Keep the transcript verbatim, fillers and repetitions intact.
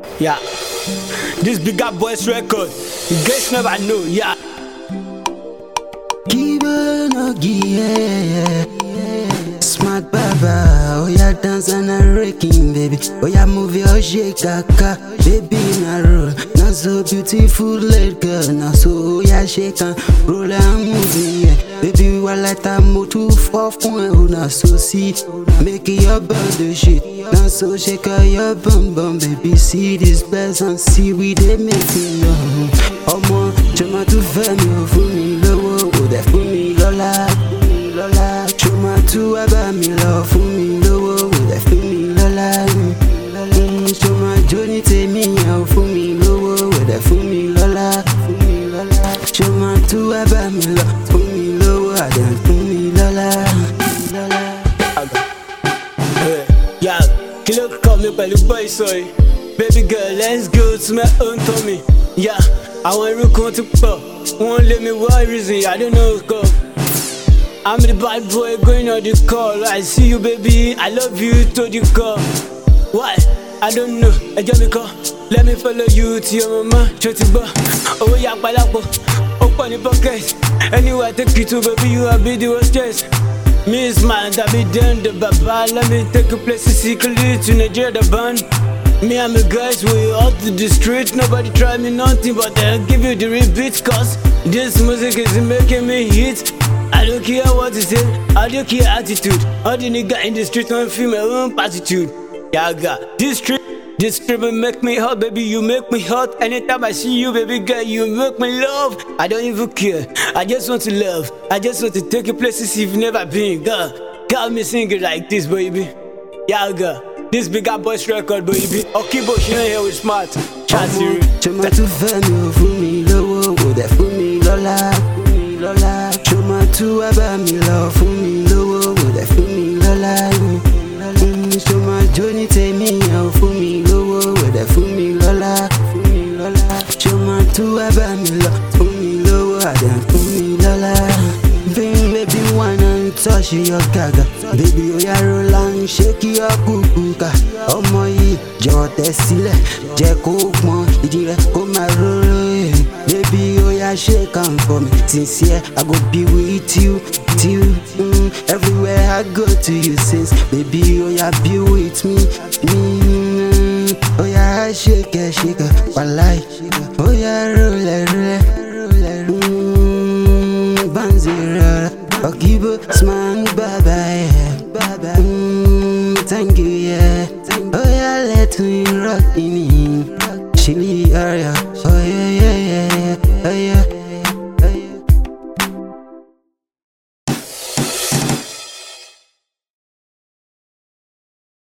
Yeah, this Bigga Boys record, you guys never know, yeah. Yeah, smart baba, oh yeah, dance and a wrecking, baby. Oh yeah, move your shake, kaka, baby, na roll. Not so beautiful, let girl, now so oh yeah, shake and roll and move, yeah. Baby, we like that motor four point oh, now so see, make it your body shit. Now so shake your bum bum, baby, see this bless and see we they make it young. Oh man, chama tu femi, for me, low, oh that for me, lola. Lola, chuma tu aba mi love for me lowo, that for me lola. Chuma Johnny take me out for me lowo, that for me lola. Chuma tu aba mi love for me lowo, that for me lola. Yeah, kilo call me by the boy soy. Baby girl, let's go to my own Tommy. Yeah, I want to come to pop. Won't let me why reason, I don't know go. I'm the bad boy going on the call. I see you, baby. I love you to the call. Why? I don't know. I just call. Let me follow you to your mama. Chotiba. Oh, yeah, palapo. Open the pocket. Anywhere I take you to, baby, you are be the hostess. Miss man, that be done the baba. Let me take a place secretly to Nigeria, the band. Me and my guys, we out to the street. Nobody try me nothing, but I'll give you the repeat. Cause this music is making me hit. I don't care what you say, I don't care attitude. All the nigga in the street don't feel my own attitude. Yeah, I got this trip, this trip will make me hot, baby. You make me hot. Anytime I see you, baby girl, you make me love. I don't even care. I just want to love. I just want to take you places you've never been. Girl, got me singing like this, baby. Yeah, I got this Bigga Boys record, baby. Okay, but you know here with smart. Chatty. Chuma tu femi, for me lowo, that for me lola. Lola, chuma tu aba mi love for me lowo, that for me lola. Chuma Johnny take me out for me lowo, that for me lola. Chuma tu aba mi love for me lowo, that for me lola. Baby, wanna touch your gaga, baby, oh yeah, roll and shake your kukuka. Oh my, jọ̀wọ́ tẹ́ sílẹ̀, jẹ́ kó pọ́n, ìdí rẹ̀ kó máa róró. Baby, oh yeah, shake am for me. Sincere, I go be with you, till mm, everywhere I go to you since. Baby, oh yeah, be with me, me. Mm, oh yeah, shake it, shake it, walai. Oh yeah, roll it, roll it, mm, banzira. Okibo, smile, bye bye, bye bye. Mm, thank you, yeah. Oh yeah, let me rock in it. Chili area.